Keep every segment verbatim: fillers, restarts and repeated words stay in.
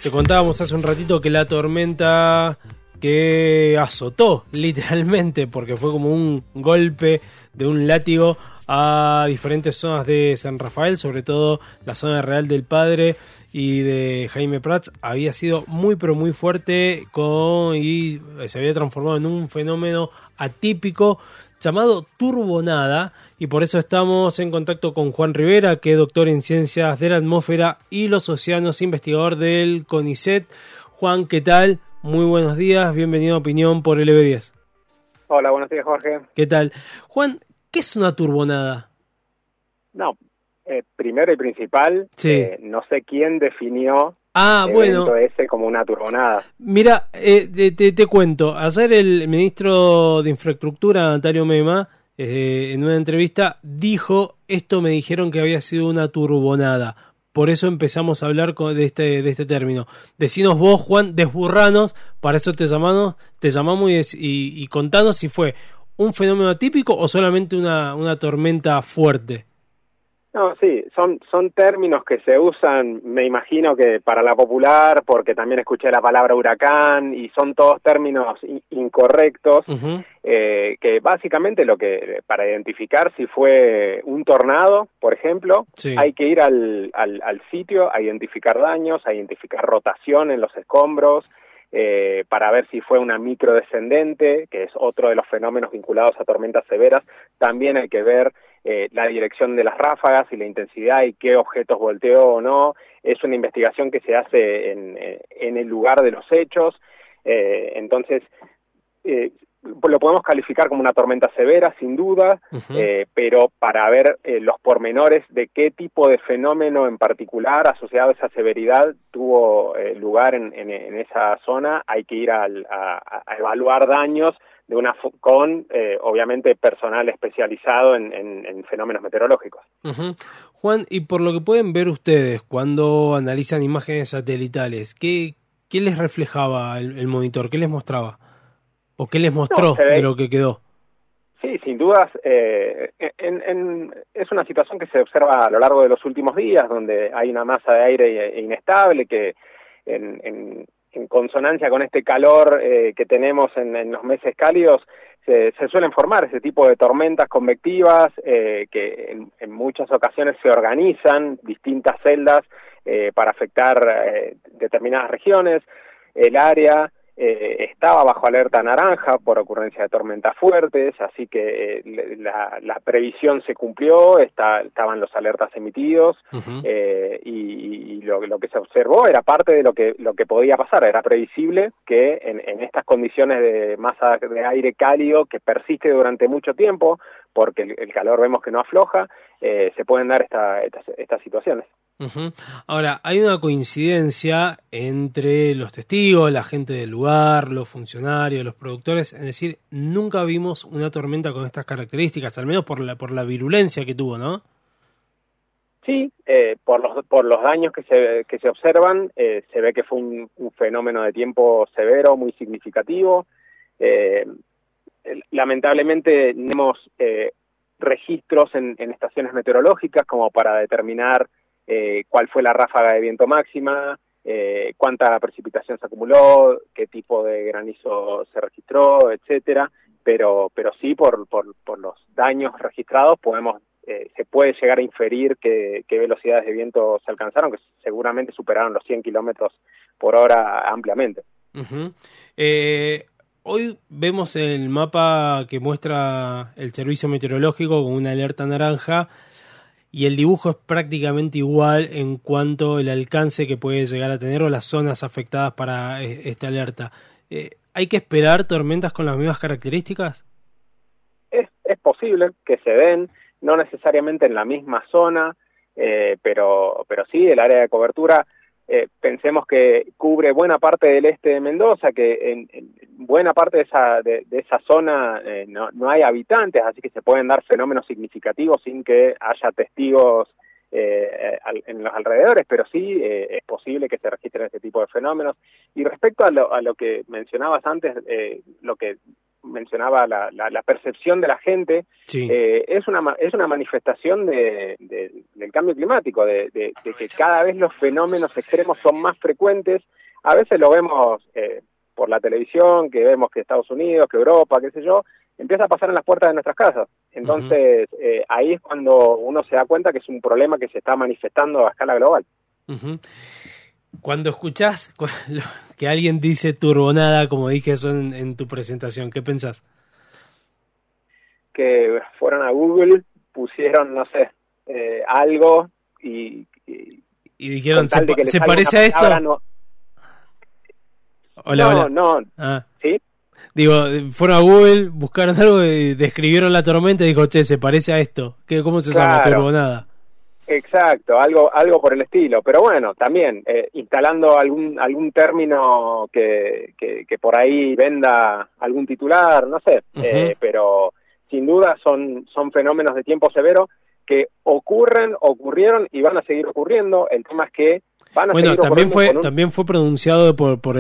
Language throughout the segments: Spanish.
Te contábamos hace un ratito que la tormenta que azotó literalmente, porque fue como un golpe de un látigo a diferentes zonas de San Rafael, sobre todo la zona de Real del Padre y de Jaime Prats, había sido muy pero muy fuerte con, y se había transformado en un fenómeno atípico llamado turbonada, y por eso estamos en contacto con Juan Rivera, que es doctor en Ciencias de la Atmósfera y los Océanos, investigador del CONICET. Juan, ¿qué tal? Muy buenos días, bienvenido a Opinión por L B diez. Hola, buenos días, Jorge. ¿Qué tal? Juan, ¿qué es una turbonada? No, eh, primero y principal, sí. eh, no sé quién definió ah, el bueno. evento ese como una turbonada. Mira, eh, te, te, te cuento, ayer el ministro de Infraestructura, Natario Mema, eh, en una entrevista dijo, esto me dijeron que había sido una turbonada. Por eso empezamos a hablar con, de este de este término. Decinos vos, Juan, desburranos, para eso te llamamos, te llamamos y, y, y contanos si fue un fenómeno atípico o solamente una, una tormenta fuerte. No, sí, son son términos que se usan, me imagino que para la popular, porque también escuché la palabra huracán, y son todos términos in- incorrectos, uh-huh. eh, que básicamente lo que, para identificar si fue un tornado, por ejemplo, sí. hay que ir al, al, al sitio a identificar daños, a identificar rotación en los escombros, Eh, para ver si fue una microdescendente, que es otro de los fenómenos vinculados a tormentas severas. También hay que ver eh, la dirección de las ráfagas y la intensidad y qué objetos volteó o no. Es una investigación que se hace en, en el lugar de los hechos. Eh, entonces, eh, lo podemos calificar como una tormenta severa, sin duda, uh-huh. eh, pero para ver eh, los pormenores de qué tipo de fenómeno en particular asociado a esa severidad tuvo eh, lugar en, en, en esa zona, hay que ir al, a, a evaluar daños de una con, eh, obviamente, personal especializado en, en, en fenómenos meteorológicos. Uh-huh. Juan, y por lo que pueden ver ustedes cuando analizan imágenes satelitales, ¿qué, qué les reflejaba el, el monitor? ¿Qué les mostraba? ¿O qué les mostró no, de lo que quedó? Sí, sin dudas, eh, en, en, es una situación que se observa a lo largo de los últimos días, donde hay una masa de aire inestable que en, en, en consonancia con este calor eh, que tenemos en, en los meses cálidos, se, se suelen formar ese tipo de tormentas convectivas eh, que en, en muchas ocasiones se organizan distintas celdas eh, para afectar eh, determinadas regiones. El área Eh, estaba bajo alerta naranja por ocurrencia de tormentas fuertes, así que eh, la, la previsión se cumplió, está, estaban los alertas emitidos, uh-huh. eh, y, y lo, lo que se observó era parte de lo que lo que podía pasar. Era previsible que en, en estas condiciones de masa de aire cálido que persiste durante mucho tiempo, porque el, el calor vemos que no afloja, eh, se pueden dar esta, estas, estas situaciones. Uh-huh. Ahora, hay una coincidencia entre los testigos, la gente del lugar, los funcionarios, los productores, es decir, nunca vimos una tormenta con estas características, al menos por la por la virulencia que tuvo, ¿no? Sí, eh, por los por los daños que se que se observan, eh, se ve que fue un, un fenómeno de tiempo severo, muy significativo. Eh, lamentablemente tenemos eh, registros en, en estaciones meteorológicas como para determinar Eh, cuál fue la ráfaga de viento máxima, eh, cuánta precipitación se acumuló, qué tipo de granizo se registró, etcétera, pero pero sí por por, por los daños registrados podemos eh, se puede llegar a inferir qué, qué velocidades de viento se alcanzaron, que seguramente superaron los cien kilómetros por hora ampliamente. Uh-huh. Eh, hoy vemos el mapa que muestra el servicio meteorológico con una alerta naranja, y el dibujo es prácticamente igual en cuanto al alcance que puede llegar a tener o las zonas afectadas para esta alerta. Eh, ¿Hay que esperar tormentas con las mismas características? Es, es posible que se den, no necesariamente en la misma zona, eh, pero, pero sí, el área de cobertura, eh, pensemos que cubre buena parte del este de Mendoza, que en, en buena parte de esa, de, de esa zona eh, no, no hay habitantes, así que se pueden dar fenómenos significativos sin que haya testigos eh, en los alrededores, pero sí eh, es posible que se registren este tipo de fenómenos. Y respecto a lo, a lo que mencionabas antes, eh, lo que mencionaba la, la, la percepción de la gente, sí. eh, es una es una manifestación de, de, del cambio climático, de, de, de que cada vez los fenómenos extremos son más frecuentes. A veces lo vemos eh, por la televisión, que vemos que Estados Unidos, que Europa, qué sé yo, empieza a pasar en las puertas de nuestras casas. Entonces, uh-huh. eh, ahí es cuando uno se da cuenta que es un problema que se está manifestando a escala global. Uh-huh. Cuando escuchás que alguien dice turbonada, como dije eso en, en tu presentación, ¿qué pensás? Que fueron a Google, pusieron, no sé, eh, algo y, y... Y dijeron, ¿se, pa- ¿se parece a esto? No, hola, no, hola. no. Ah. ¿Sí? Digo, fueron a Google, buscaron algo y describieron la tormenta y dijo, che, ¿se parece a esto? ¿Qué, ¿Cómo se claro. llama? Turbonada. Exacto, algo algo por el estilo. Pero bueno, también eh, instalando algún algún término que, que, que por ahí venda algún titular, no sé. Uh-huh. Eh, pero sin duda son, son fenómenos de tiempo severo que ocurren, ocurrieron y van a seguir ocurriendo. El tema es que van a bueno, seguir también fue un... también fue pronunciado por por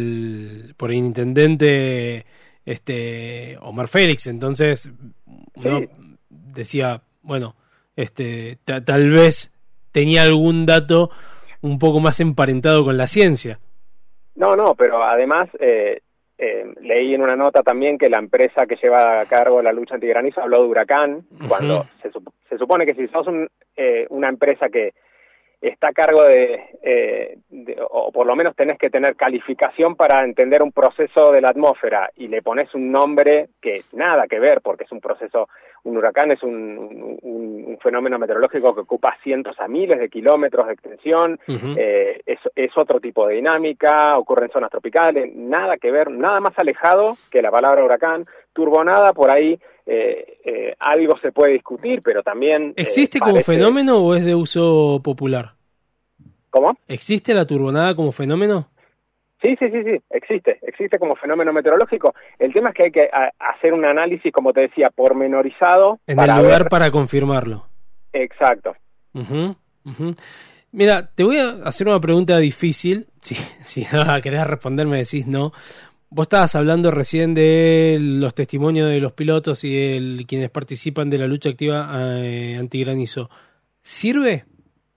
el por el intendente este Omar Félix, entonces uno sí. decía, bueno, este t- tal vez tenía algún dato un poco más emparentado con la ciencia. No, no, pero además eh, eh, leí en una nota también que la empresa que lleva a cargo la lucha antigranizo habló de Huracán, uh-huh. cuando se, sup- se supone que si sos un, eh, una empresa que está a cargo de, eh, de, o por lo menos tenés que tener calificación para entender un proceso de la atmósfera y le pones un nombre que nada que ver, porque es un proceso, un huracán es un, un, un fenómeno meteorológico que ocupa cientos a miles de kilómetros de extensión, uh-huh. eh, es, es otro tipo de dinámica, ocurre en zonas tropicales, nada que ver, nada más alejado que la palabra huracán. Turbonada, por ahí eh, eh, algo se puede discutir, pero también... ¿Existe eh, como parece... fenómeno o es de uso popular? ¿Cómo? ¿Existe la turbonada como fenómeno? Sí, sí, sí, sí, existe, existe como fenómeno meteorológico. El tema es que hay que a, hacer un análisis, como te decía, pormenorizado. En para el lugar ver... para confirmarlo. Exacto. Uh-huh, uh-huh. Mira, te voy a hacer una pregunta difícil. Si, si no querés responder, me decís no. Vos estabas hablando recién de los testimonios de los pilotos y de quienes participan de la lucha activa eh, antigranizo. ¿Sirve?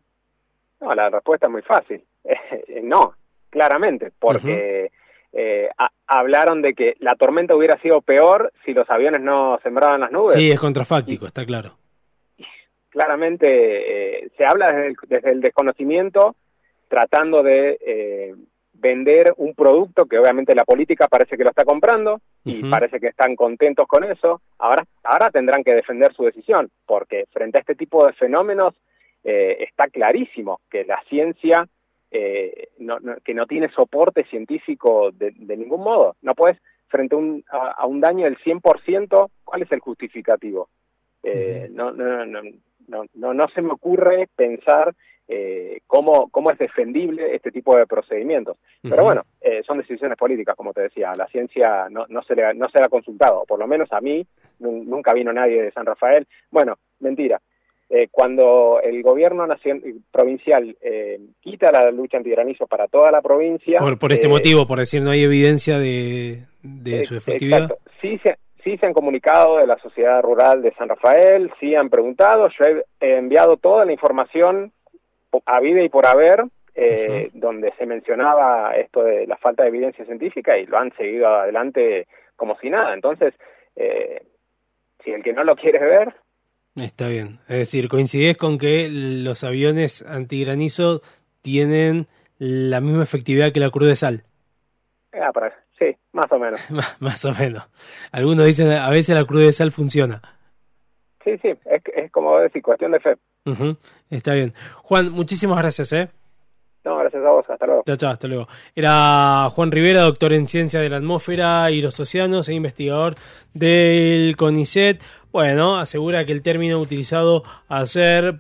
No, la respuesta es muy fácil. Eh, no, claramente, porque uh-huh. eh, a, hablaron de que la tormenta hubiera sido peor si los aviones no sembraban las nubes. Sí, es contrafáctico, y, está claro. Claramente eh, se habla desde el, desde el desconocimiento, tratando de... Eh, vender un producto que obviamente la política parece que lo está comprando y uh-huh. parece que están contentos con eso. Ahora ahora tendrán que defender su decisión, porque frente a este tipo de fenómenos eh, está clarísimo que la ciencia eh, no, no, que no tiene soporte científico de, de ningún modo. No puedes, frente a un, a, a un daño del cien por ciento, ¿cuál es el justificativo? Eh, uh-huh. no, no, no, no, no, no se me ocurre pensar Eh, cómo, cómo es defendible este tipo de procedimientos. Uh-huh. Pero bueno, eh, son decisiones políticas, como te decía. A la ciencia no, no se le no se le ha consultado, por lo menos a mí n- nunca vino nadie de San Rafael. Bueno, mentira. Eh, cuando el gobierno nacion- provincial eh, quita la lucha antigranizo para toda la provincia... Por, por este eh, motivo, por decir, no hay evidencia de, de su efectividad. Exacto. Sí se, sí se han comunicado de la Sociedad Rural de San Rafael, sí han preguntado. Yo he, he enviado toda la información a vida y por haber, eh, uh-huh. donde se mencionaba esto de la falta de evidencia científica y lo han seguido adelante como si nada. Entonces, eh, si el que no lo quiere ver... Está bien. Es decir, coincidís con que los aviones antigranizo tienen la misma efectividad que la cruz de sal. Ah, para, sí, más o menos. Más o menos. Algunos dicen a veces la cruz de sal funciona. Sí, sí, es, es como decir, cuestión de fe. Uh-huh. Está bien. Juan, muchísimas gracias, ¿eh? No, gracias a vos, hasta luego. Chao, chao, hasta luego. Era Juan Rivera, doctor en Ciencia de la Atmósfera y los Océanos e investigador del CONICET. Bueno, asegura que el término utilizado a ser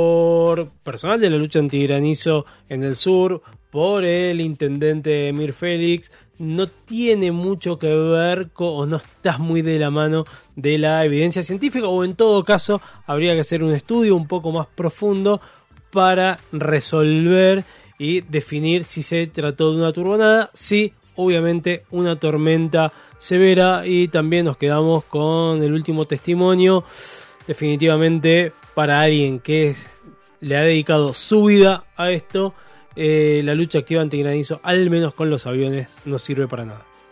por personal de la lucha antigranizo en el sur, por el intendente Emir Félix, no tiene mucho que ver con, o no está muy de la mano de la evidencia científica, o en todo caso habría que hacer un estudio un poco más profundo para resolver y definir si se trató de una turbonada, sí obviamente una tormenta severa. Y también nos quedamos con el último testimonio, definitivamente para alguien que es, le ha dedicado su vida a esto, eh, la lucha activa antigranizo, al menos con los aviones, no sirve para nada.